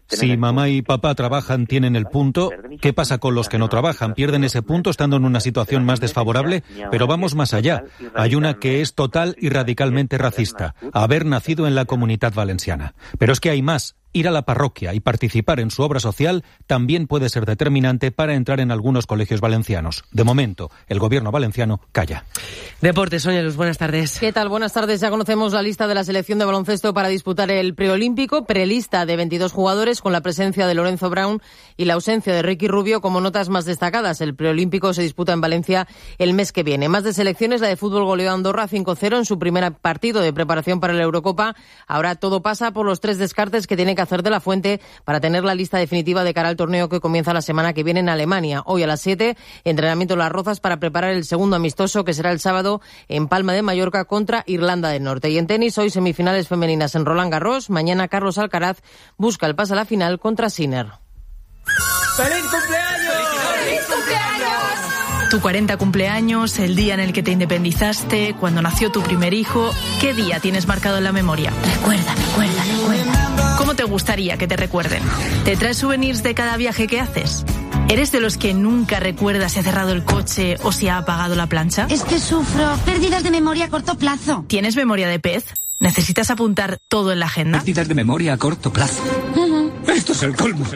Si mamá y papá trabajan, tienen el punto. ¿Qué pasa con los que no trabajan? ¿Pierden ese punto estando en una situación más desfavorable? Pero vamos más allá. Hay una que es total y radicalmente racista: haber nacido en la Comunitat Valenciana. Pero es que hay más. Ir a la parroquia y participar en su obra social también puede ser determinante para entrar en algunos colegios valencianos. De momento, el gobierno valenciano calla. Deportes, Sonia Luz, buenas tardes. ¿Qué tal? Buenas tardes. Ya conocemos la lista de la selección de baloncesto para disputar el preolímpico. Prelista de 22 jugadores con la presencia de Lorenzo Brown y la ausencia de Ricky Rubio como notas más destacadas. El preolímpico se disputa en Valencia el mes que viene. Más de selecciones, la de fútbol goleó a Andorra 5-0 en su primer partido de preparación para la Eurocopa. Ahora todo pasa por los 3 descartes que tiene que hacer de la Fuente para tener la lista definitiva de cara al torneo que comienza la semana que viene en Alemania. Hoy a las 7, entrenamiento en Las Rozas para preparar el segundo amistoso que será el sábado en Palma de Mallorca contra Irlanda del Norte. Y en tenis, hoy semifinales femeninas en Roland Garros. Mañana Carlos Alcaraz busca el pase a la final contra Sinner. ¡Feliz cumpleaños! ¡Feliz cumpleaños! Tu 40 cumpleaños, el día en el que te independizaste, cuando nació tu primer hijo. ¿Qué día tienes marcado en la memoria? Recuerda. ¿Cómo te gustaría que te recuerden? ¿Te traes souvenirs de cada viaje que haces? ¿Eres de los que nunca recuerda si ha cerrado el coche o si ha apagado la plancha? Es que sufro pérdidas de memoria a corto plazo. ¿Tienes memoria de pez? ¿Necesitas apuntar todo en la agenda? Pérdidas de memoria a corto plazo. Esto es el colmo.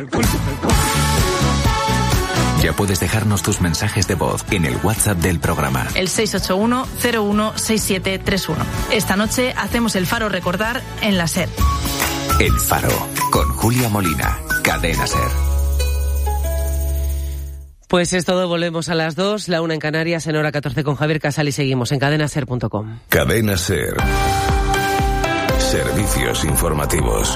Ya puedes dejarnos tus mensajes de voz en el WhatsApp del programa. El 681-016731. Esta noche hacemos el Faro Recordar en la SER. El Faro, con Julia Molina, Cadena SER. Pues es todo, volvemos a las 2, la 1 en Canarias, en hora 14 con Javier Casal y seguimos en cadenaser.com. Cadena SER. Servicios informativos.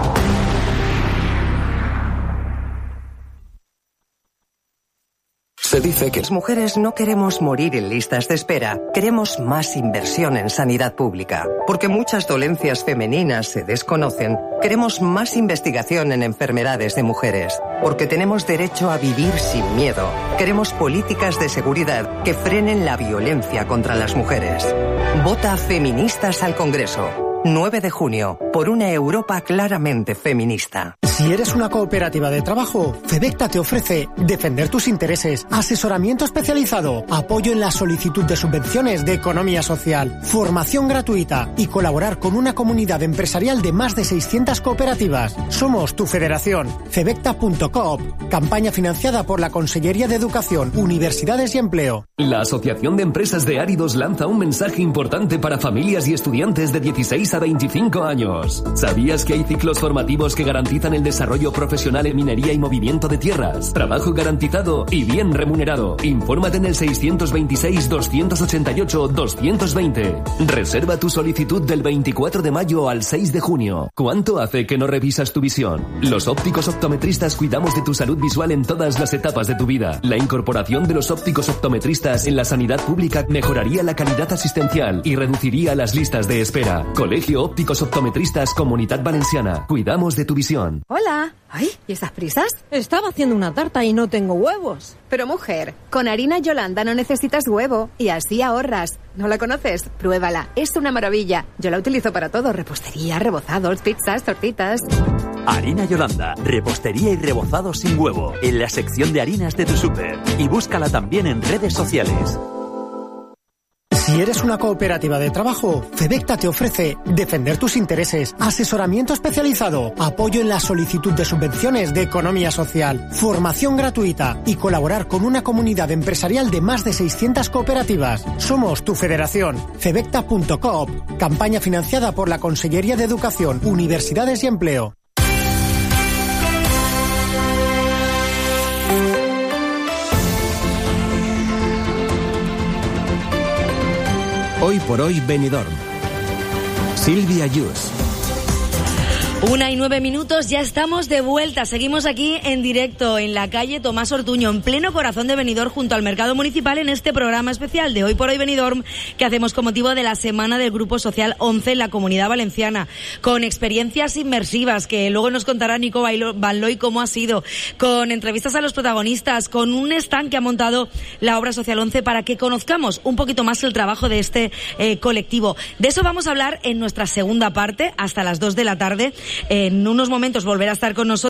Se dice que las mujeres no queremos morir en listas de espera, queremos más inversión en sanidad pública. Porque muchas dolencias femeninas se desconocen, queremos más investigación en enfermedades de mujeres. Porque tenemos derecho a vivir sin miedo. Queremos políticas de seguridad que frenen la violencia contra las mujeres. Vota Feministas al Congreso. 9 de junio, por una Europa claramente feminista. Si eres una cooperativa de trabajo, Febecta te ofrece defender tus intereses, asesoramiento especializado, apoyo en la solicitud de subvenciones de economía social, formación gratuita y colaborar con una comunidad empresarial de más de 600 cooperativas. Somos tu federación. Febecta.coop, campaña financiada por la Consellería de Educación, Universidades y Empleo. La Asociación de Empresas de Áridos lanza un mensaje importante para familias y estudiantes de 16 a 25 años. ¿Sabías que hay ciclos formativos que garantizan el desarrollo profesional en minería y movimiento de tierras? Trabajo garantizado y bien remunerado. Infórmate en el 626-288-220. Reserva tu solicitud del 24 de mayo al 6 de junio. ¿Cuánto hace que no revisas tu visión? Los ópticos optometristas cuidamos de tu salud visual en todas las etapas de tu vida. La incorporación de los ópticos optometristas en la sanidad pública mejoraría la calidad asistencial y reduciría las listas de espera. Colegio Ópticos Optometristas Comunitat Valenciana. Cuidamos de tu visión. Hola. Ay, ¿y estas prisas? Estaba haciendo una tarta y no tengo huevos. Pero mujer, con harina Yolanda no necesitas huevo y así ahorras. ¿No la conoces? Pruébala, es una maravilla. Yo la utilizo para todo, repostería, rebozados, pizzas, tortitas. Harina Yolanda, repostería y rebozados sin huevo, en la sección de harinas de tu súper. Y búscala también en redes sociales. Si eres una cooperativa de trabajo, Febecta te ofrece defender tus intereses, asesoramiento especializado, apoyo en la solicitud de subvenciones de economía social, formación gratuita y colaborar con una comunidad empresarial de más de 600 cooperativas. Somos tu federación. Febecta.coop, campaña financiada por la Consellería de Educación, Universidades y Empleo. Hoy por hoy Benidorm. Silvia Yus. 1:09, ya estamos de vuelta. Seguimos aquí en directo en la calle Tomás Ortuño, en pleno corazón de Benidorm, junto al mercado municipal, en este programa especial de Hoy por Hoy Benidorm, que hacemos con motivo de la semana del Grupo Social 11 en la Comunidad Valenciana, con experiencias inmersivas que luego nos contará Nico Vanloy cómo ha sido, con entrevistas a los protagonistas, con un stand que ha montado la Obra Social 11 para que conozcamos un poquito más el trabajo de este colectivo. De eso vamos a hablar en nuestra segunda parte, hasta las 2 de la tarde. En unos momentos volverá a estar con nosotros